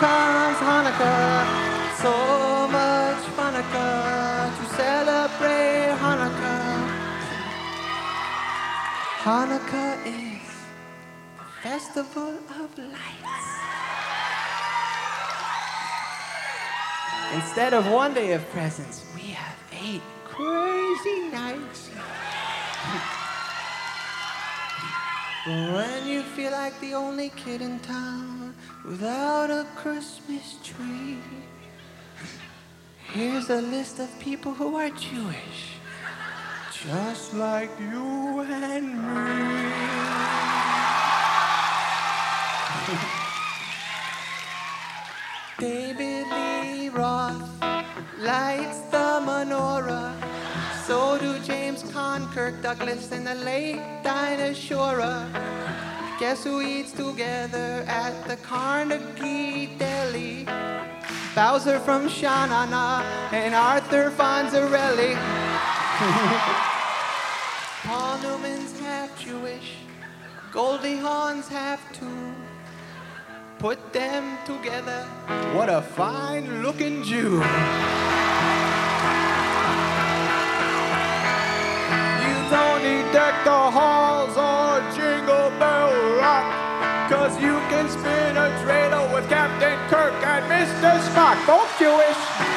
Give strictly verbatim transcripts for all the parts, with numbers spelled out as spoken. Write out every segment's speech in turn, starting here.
comes Hanukkah, so much Hanukkah to celebrate Hanukkah. Hanukkah is the festival of lights. Instead of one day of presents, we have eight crazy nights. When you feel like the only kid in town without a Christmas tree, here's a list of people who are Jewish, just like you and me. David Lee Roth lights the menorah. So do James Conn, Kirk Douglas, and the late Dinah Shore. Guess who eats together at the Carnegie Deli? Bowser from Sha-Na-Na and Arthur Fonzarelli. Paul Newman's half Jewish, Goldie Hawn's half too. Put them together, what a fine-looking Jew. You don't need deck the halls or jingle bell rock, 'cause you can spin a dreidel with Captain Kirk and Mister Spock, both Jewish.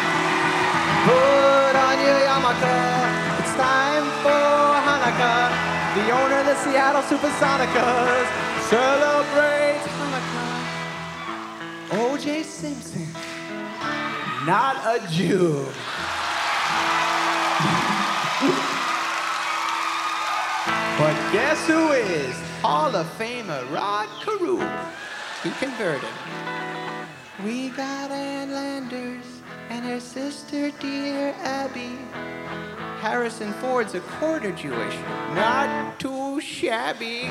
Put on your yarmulke, it's time for Hanukkah. The owner of the Seattle Supersonicas celebrates Hanukkah. O J Simpson, not a Jew. But guess who is? Hall of Famer Rod Carew. He converted. We got Ann Landers and her sister dear Abby. Harrison Ford's a quarter Jewish, not too shabby.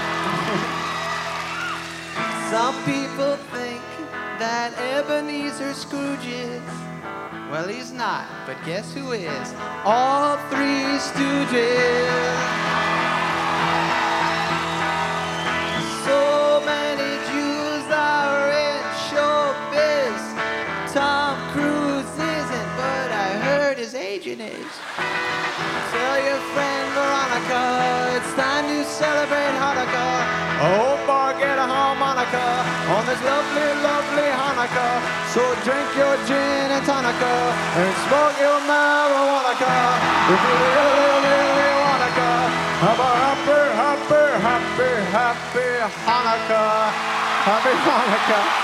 Some people think that Ebenezer Scrooge is. Well, he's not, but guess who is? All Three Stooges. So many Jews are in showbiz. Tom Cruise isn't, but I heard his agent is. Tell your friend Veronica, it's time to celebrate Hanukkah. I hope I get a harmonica on this lovely, lovely Hanukkah. So drink your gin and tonica and smoke your marijuana. If you really, really wanna go, have a happy, happy, happy, happy Hanukkah. Happy Hanukkah.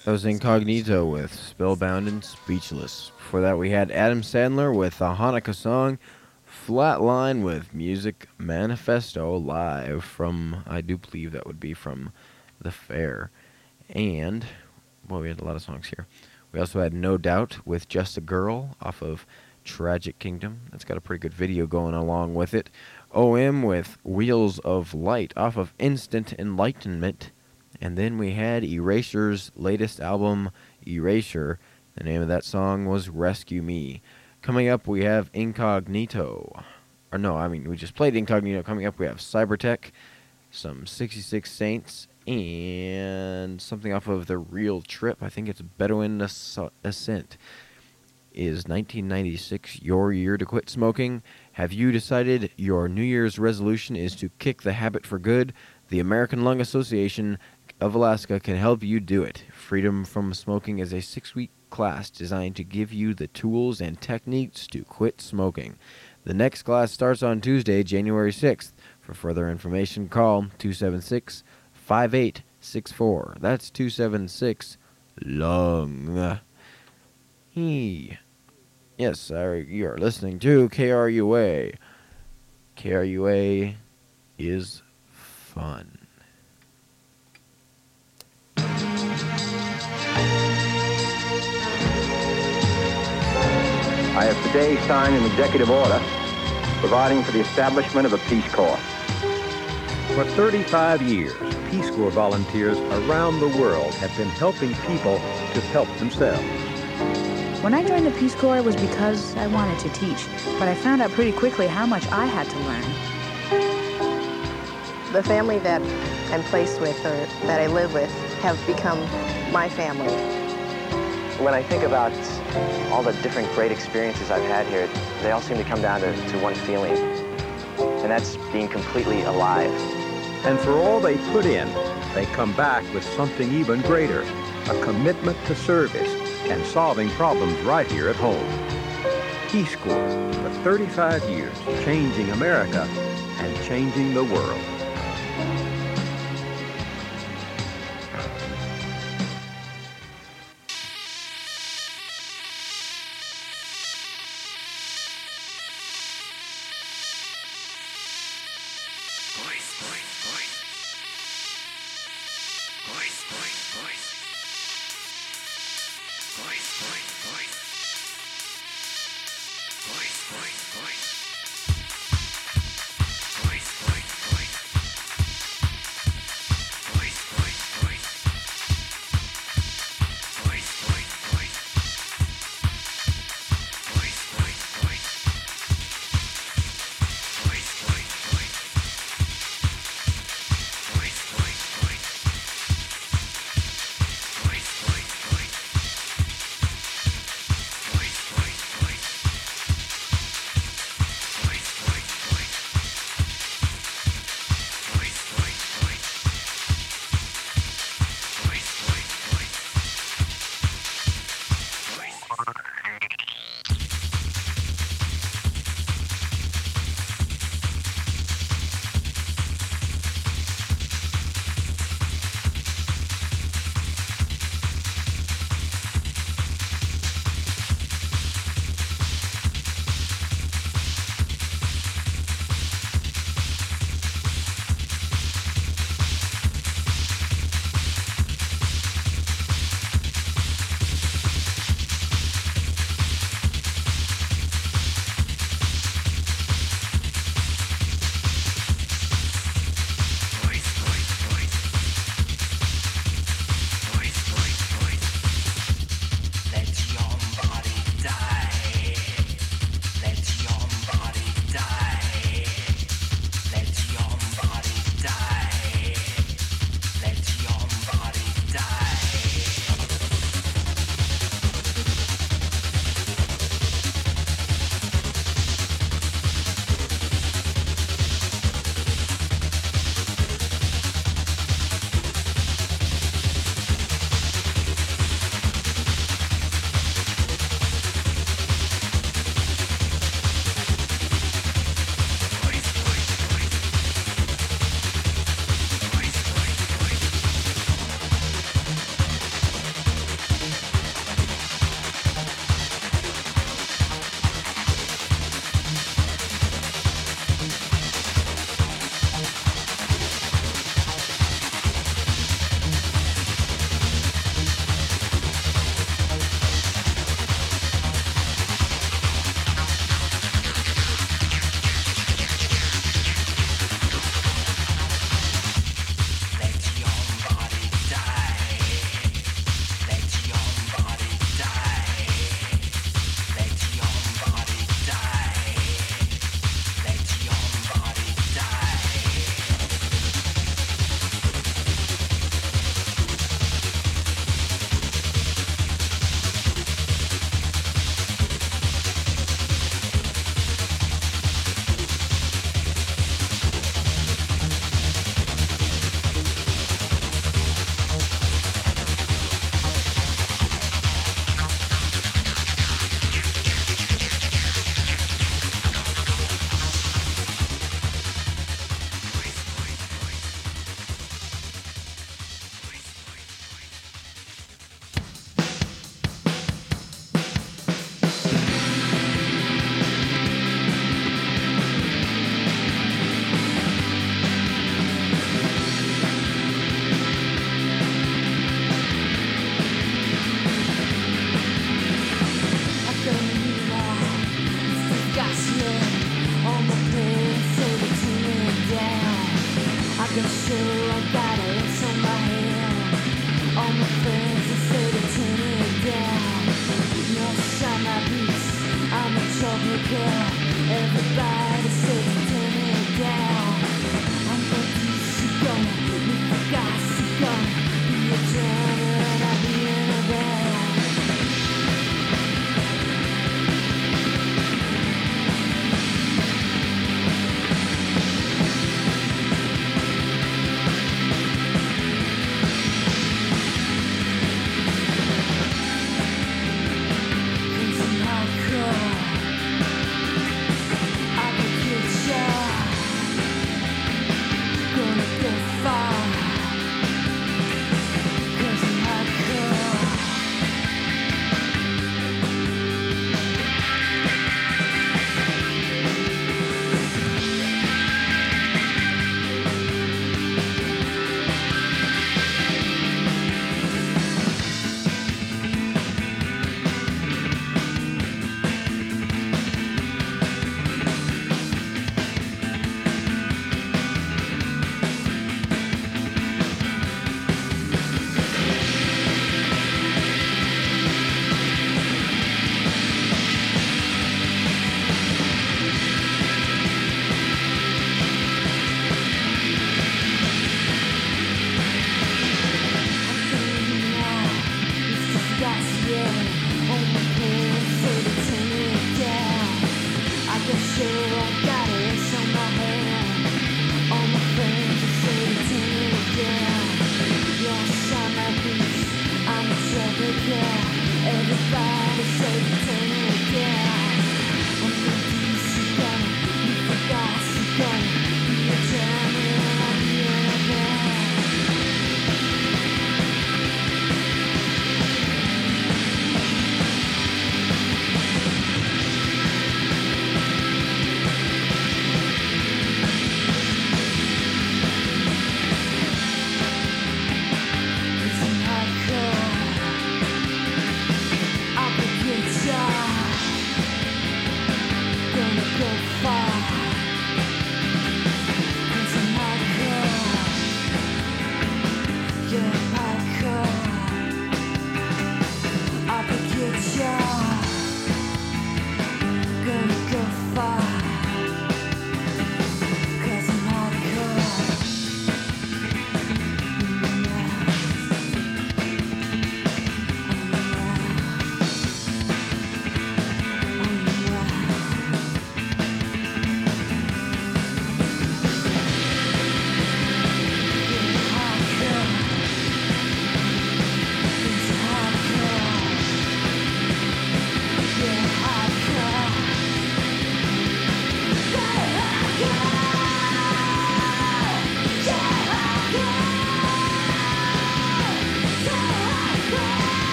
That was Incognito with Spellbound and Speechless. Before that, we had Adam Sandler with the Hanukkah song Flatline with Music Manifesto live from, I do believe that would be from the fair. And, well, we had a lot of songs here. We also had No Doubt with Just a Girl off of Tragic Kingdom. That's got a pretty good video going along with it. O M with Wheels of Light off of Instant Enlightenment. And then we had Eraser's latest album, Erasure. The name of that song was Rescue Me. Coming up, we have Incognito. Or no, I mean, we just played Incognito. Coming up, we have Cybertech, some sixty-six Saints, and something off of The Real Trip. I think it's Bedouin Ascent. Is nineteen ninety-six your year to quit smoking? Have you decided your New Year's resolution is to kick the habit for good? The American Lung Association of Alaska can help you do it. Freedom from Smoking is a six-week class designed to give you the tools and techniques to quit smoking. The next class starts on Tuesday, January sixth. For further information, call two seven six, five eight six four. That's two seven six, lung. He. Yes, you are listening to K R U A. K R U A is fun. I have today signed an executive order providing for the establishment of a Peace Corps. For thirty-five years, Peace Corps volunteers around the world have been helping people to help themselves. When I joined the Peace Corps, it was because I wanted to teach, but I found out pretty quickly how much I had to learn. The family that I'm placed with or that I live with have become my family. When I think about all the different great experiences I've had here, they all seem to come down to, to one feeling, and that's being completely alive. And for all they put in, they come back with something even greater, a commitment to service and solving problems right here at home. Peace Corps, for thirty-five years, changing America and changing the world. Voice, voice, voice.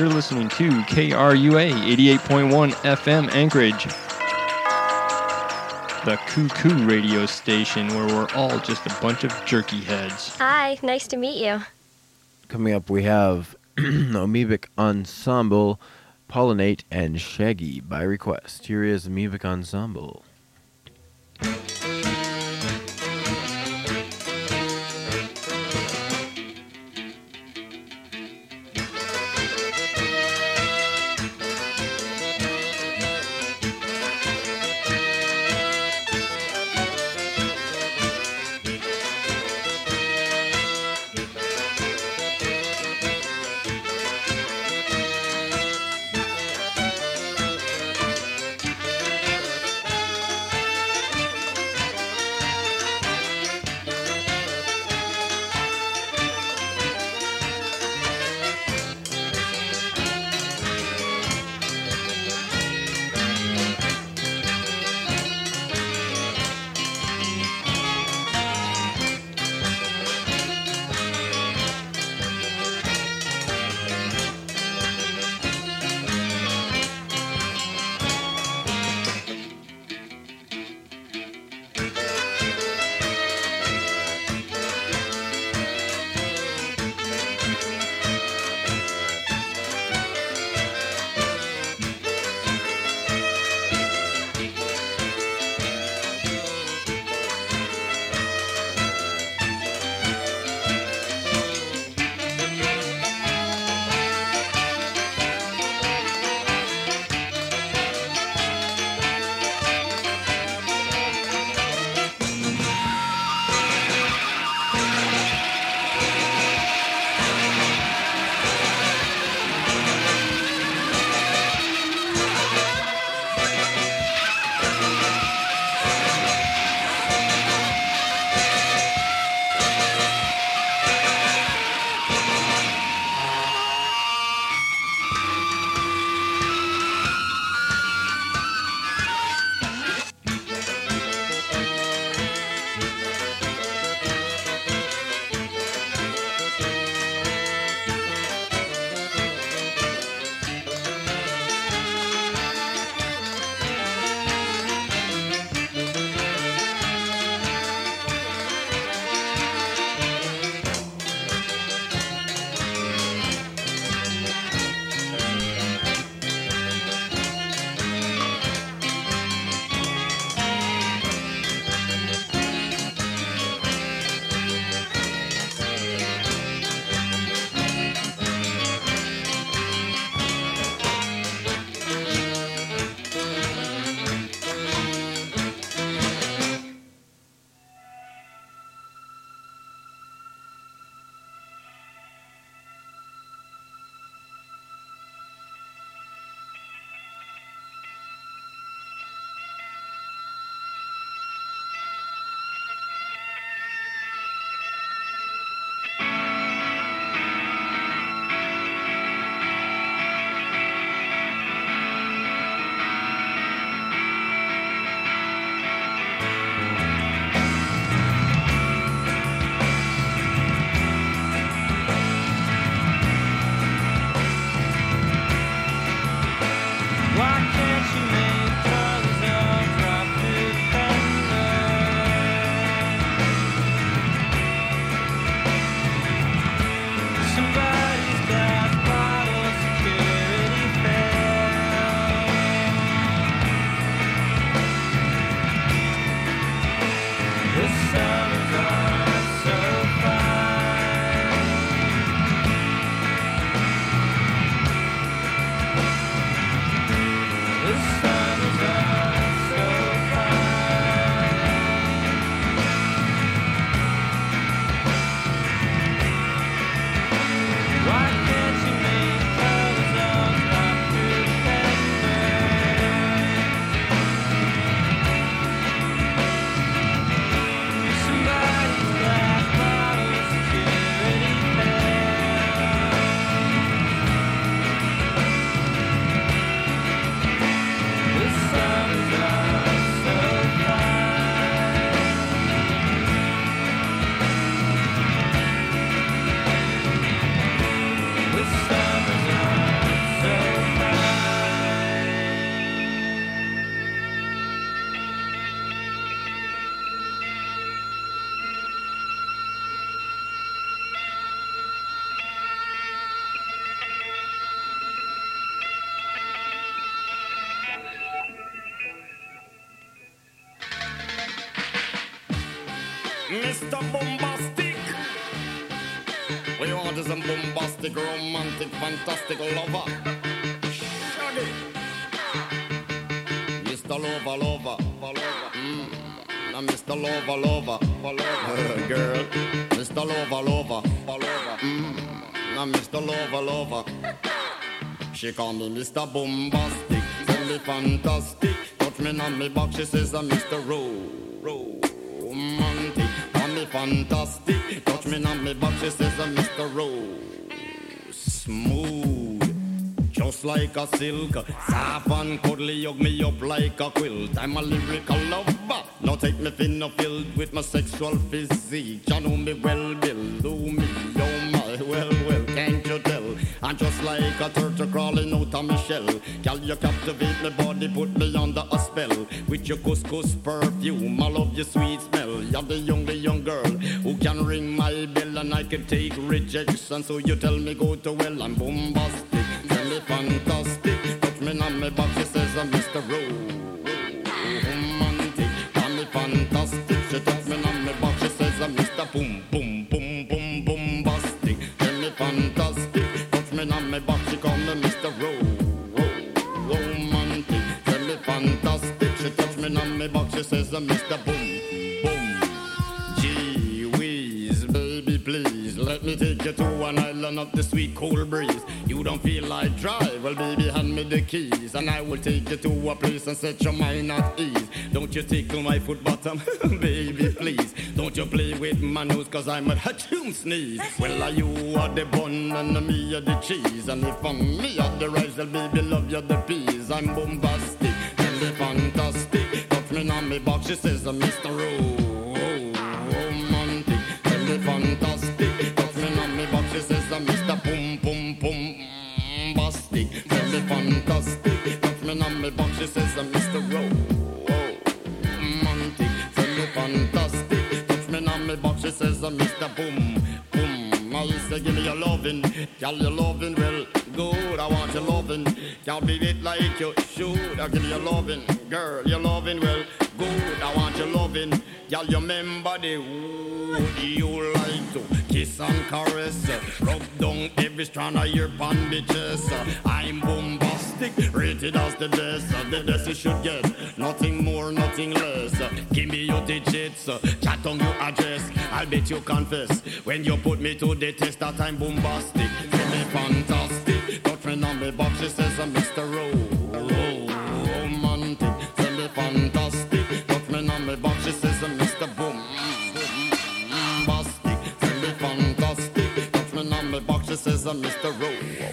You're listening to K R U A eighty-eight point one F M Anchorage, the Cuckoo radio station where we're all just a bunch of jerky heads. Hi, nice to meet you. Coming up, we have Amoebic Ensemble, Pollinate, and Shaggy by request. Here is Amoebic Ensemble. Mister Bombastic. We want is a bombastic, romantic, fantastic lover. Shaggy. Mister Lover, lover, lover. Mm. Now Mister Lover, lover, lover. Girl. Mister Lover, lover, lover. Mm. Now Mister Lover, lover. She call me Mister Bombastic, tell me fantastic. Touch me on me back, she says I'm Mister Ro, romantic. Call me fantastic, touch me on me back, she says I'm Mister Ro, smooth, just like a silk. Soft and cuddly, hug me up like a quilt. I'm a lyrical lover, now take me thin or filled with my sexual physique. You know me well, Bill, do me, oh my, well, well, can't you tell? I'm just like a turtle crawling out of my shell. Girl, you captivate my body, put me under a spell. With your couscous perfume, I love your sweet smell. You're the young, the young girl who can ring my bell, and I can take rejection. So you tell me go to well, I'm bombastic, tell me fantastic. Touch me on my back, she says I'm Mister Romantic. Tell me fantastic, she touch me on my back, she says I'm Mister Boom, boom, boom, boom, bombastic. Tell me fantastic. On my back, she call me Mister Ro, Ro, romantic. Tell me fantastic. She touch me on my back, she says I'm Mister Boom, boom. Gee whiz, baby, please let me take you to an island of the sweet cool breeze. You don't feel like drive? Well, baby, hand me the keys, and I will take you to a place and set your mind at ease. Don't you tickle my foot bottom, baby, please. Don't you play with my nose, cause I'm a hatchoon sneeze. Well, are you are the bun and me are the cheese. And if I'm me are the rice, well, baby, love you the peas. I'm bombastic, and the fantastic. Touch me on me box, she says I'm Mister Romantic. Tell me fantastic. Touch me on me box, she says I'm Mister Boom, boom, boom. Bastic. Tell me fantastic. Touch me on me box, she says I'm Mister Romantic. Tell me fantastic. Touch me on me box, she says I'm Mister Boom, boom. I say give me your lovin', girl, your lovin' well good. I want your lovin', can't beat it like you should. I give you your lovin', girl, your lovin' well good. I want your lovin', girl, you remember the wood you like to kiss and caress, rub down every strand of your bandages. I'm bombastic, rated as the best, the best you should get, nothing more, nothing less. Give me your digits, chat on your address, I'll bet you confess when you put me to the test that I'm bombastic. Tell me fantastic, touch me on me box, she says I'm Mister Ro, romantic. Tell me fantastic, touch me on me box, she says I'm Mister Boom, bombastic. Tell me fantastic, touch me on me box, she says I'm Mister Ro,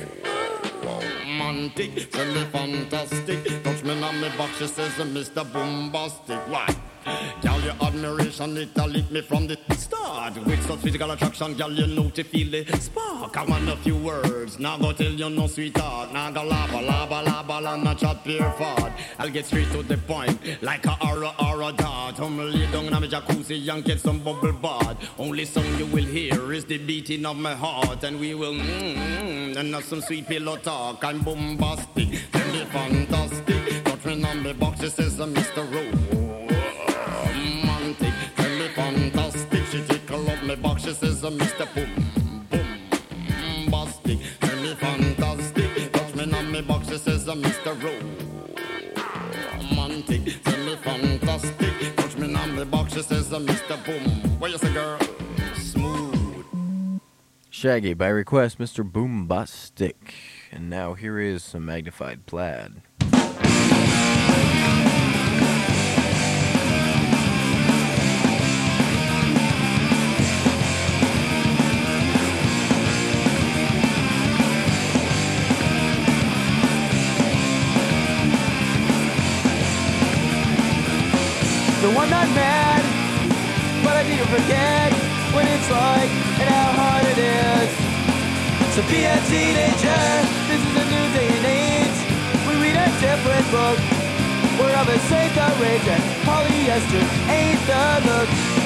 romantic. Tell me fantastic, touch me on me box, she says I'm Mister Bombastic. Why? Girl, your admiration, it a lit me from the start. With such physical attraction, girl, you know to feel the spark. I want a few words, now go tell you no sweetheart. Now go lava, lava, lava, and not chat pure fart. I'll get straight to the point, like a aura, aura dart. I'm lay down in my jacuzzi and get some bubble bath. Only song you will hear is the beating of my heart. And we will mmm, and have some sweet pillow talk. I'm bombastic, tell me fantastic. Touch me on the box, she says I'm Mister Romantic. Tell me fantastic, she tickle up my box, she says I'm Mister Boom, boom, bastic. Tell me fantastic, touch me on my box, she says I'm Mister Romantic. Tell me fantastic, touch me on my box, she says I'm Mister Boom. What you say, girl? Smooth. Shaggy, by request, Mister Boombastic. And now here is some Magnified Plaid. So I'm not mad, but I need to forget what it's like and how hard it is. So be a teenager, this is a new day and age. We read a different book, we're of a safe outrage, and polyester ain't the look.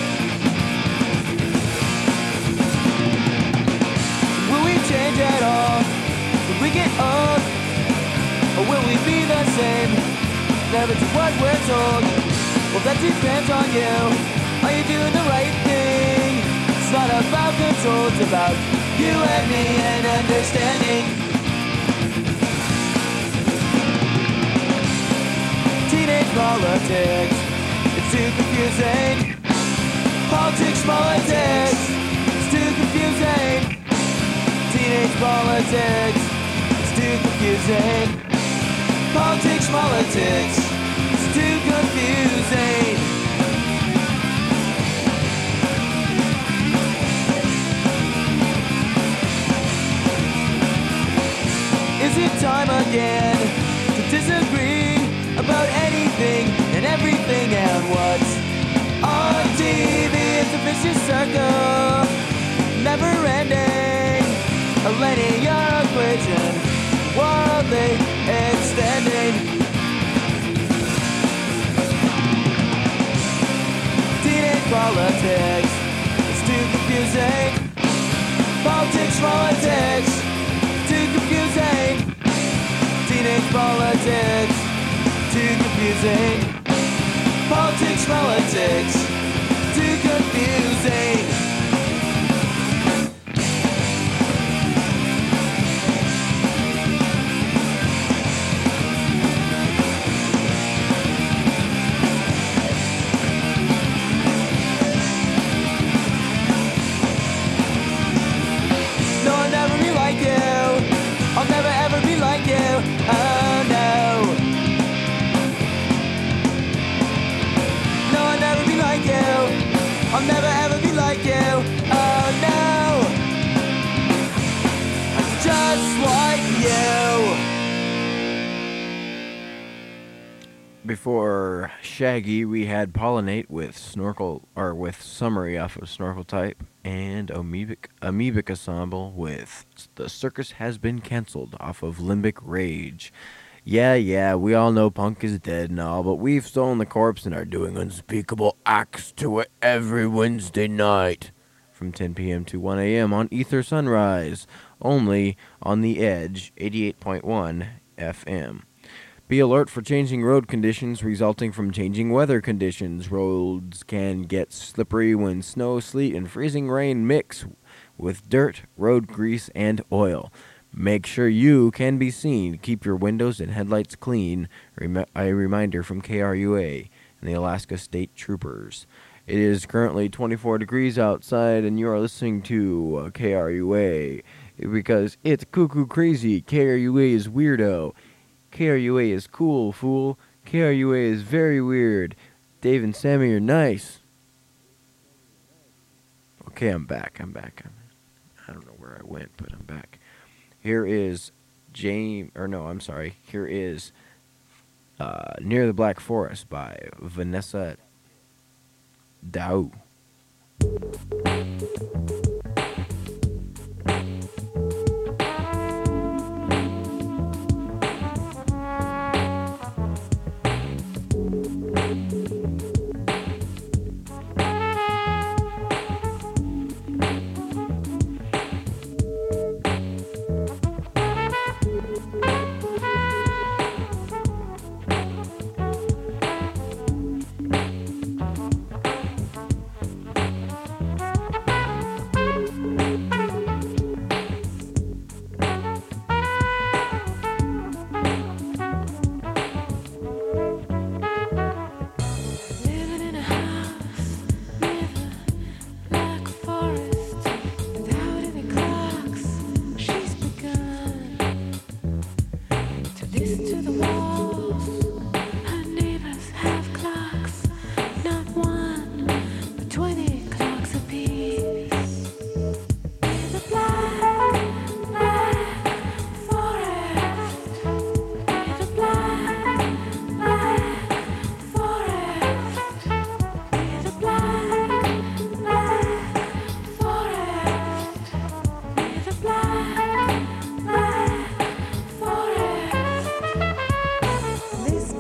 Will we change at all? Will we get old? Or will we be the same? Never to what we're told. Well, that depends on you. Are you doing the right thing? It's not about control, it's about you and me and understanding. Teenage politics, it's too confusing. Politics, politics, it's too confusing. Teenage politics, it's too confusing. Politics, politics, it's too confusing. Is it time again to disagree about anything and everything and what's on T V? It's a vicious circle, never ending, a linear equation, worldly extending. Teenage politics, it's too confusing. Politics, politics, too confusing. Teenage politics, too confusing. Politics, politics, too confusing. No, I'll never be like you. I'll never ever be like you. Oh no. No, I'll never be like you. I'll never ever be like you. Oh no. I'm just like you. Before Shaggy, we had Pollinate with Snorkel, or with Summary off of Snorkel Type, and Amoebic, Amoebic Ensemble with The Circus Has Been Cancelled off of Limbic Rage. Yeah, yeah, we all know punk is dead and all, but we've stolen the corpse and are doing unspeakable acts to it every Wednesday night from ten p.m. to one a.m. on Ether Sunrise, only on The Edge, eighty-eight point one F M. Be alert for changing road conditions resulting from changing weather conditions. Roads can get slippery when snow, sleet, and freezing rain mix with dirt, road grease, and oil. Make sure you can be seen. Keep your windows and headlights clean. Rem- a reminder from K R U A and the Alaska State Troopers. It is currently twenty-four degrees outside, and you are listening to uh, K R U A because it's cuckoo crazy. K R U A is weirdo. K R U A is cool, fool. K R U A is very weird. Dave and Sammy are nice. Okay, I'm back. I'm back. I'm, I don't know where I went, but I'm back. Here is James, or no, I'm sorry. Here is uh, Near the Black Forest by Vanessa Dow. This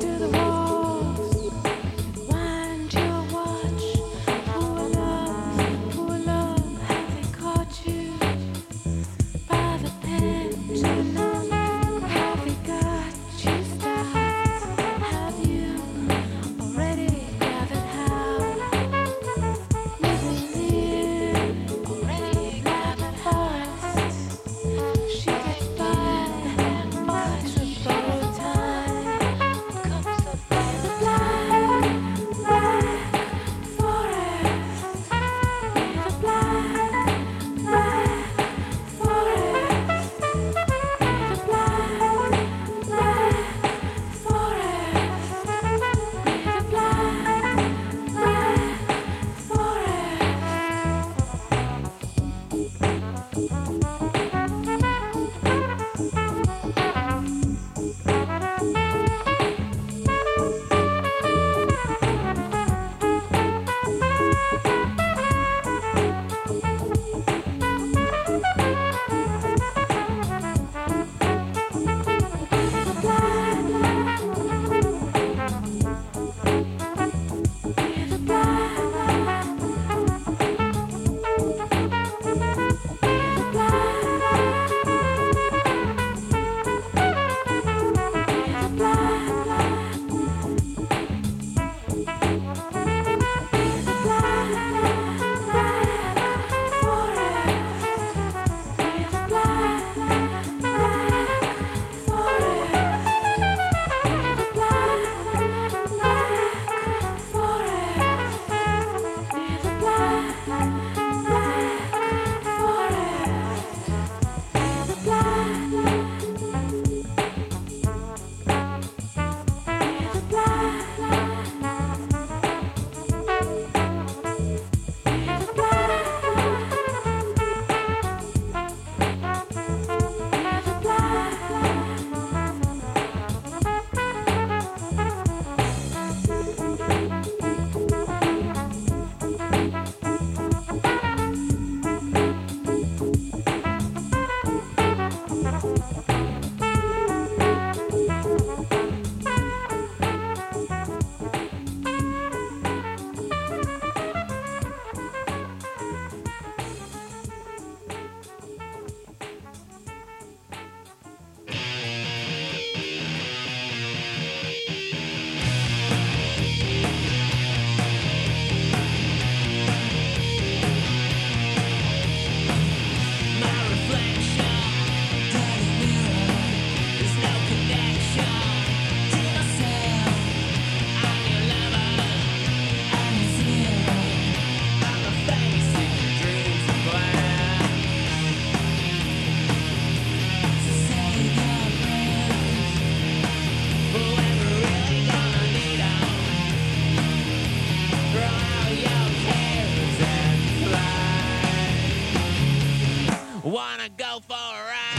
go for a ride.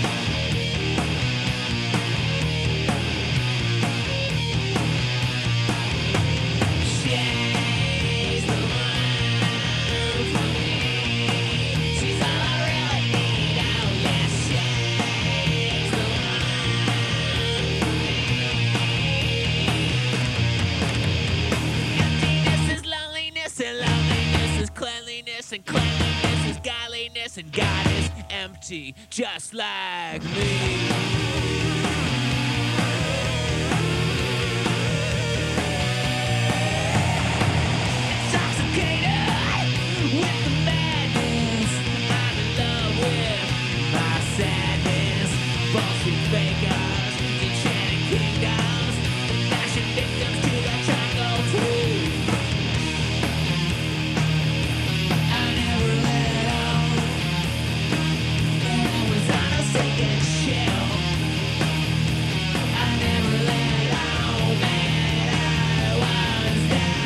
She's the one for me. She's all I really need. Oh yes, she's the one for me. Emptiness is loneliness, and loneliness is cleanliness, and cleanliness is godliness, and God is empty, just like me. With the madness, I'm in love with my sadness. Falsely fakers, enchanted kingdoms, fashion victims to the jungle tree. I never let on that I was on a sinking ship. I never let on that I was down.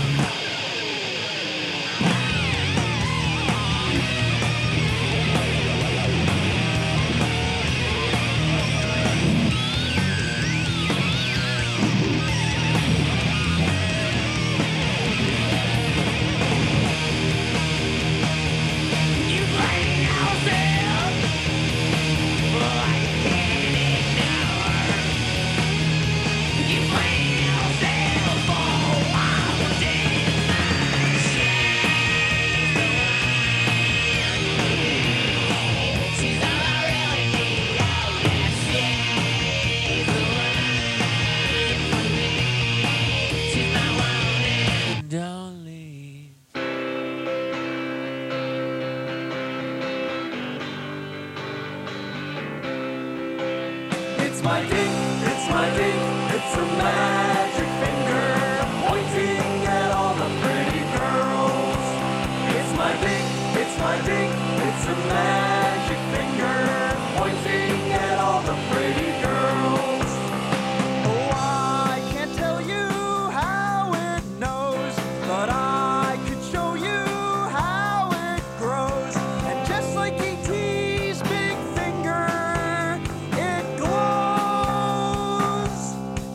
It's my ding, it's my ding, it's a magic finger pointing at all the pretty girls. It's my ding, it's my ding, it's a magic finger pointing at all the pretty girls. Oh, I can't tell you how it knows, but I could show you how it grows. And just like E T's big finger, it glows.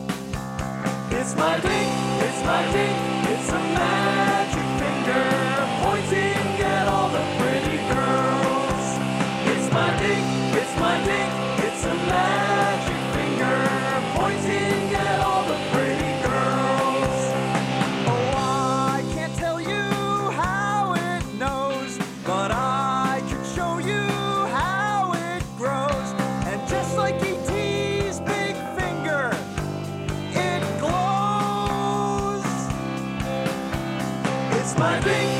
It's my ding, it's my ding, it's a magic finger pointing at all the pretty girls. It's my ding, it's my ding, it's a magic finger pointing at all the pretty girls. Oh, I can't tell you how it knows, but I can show you how it grows. And just like E T's big finger, it glows. It's my ding,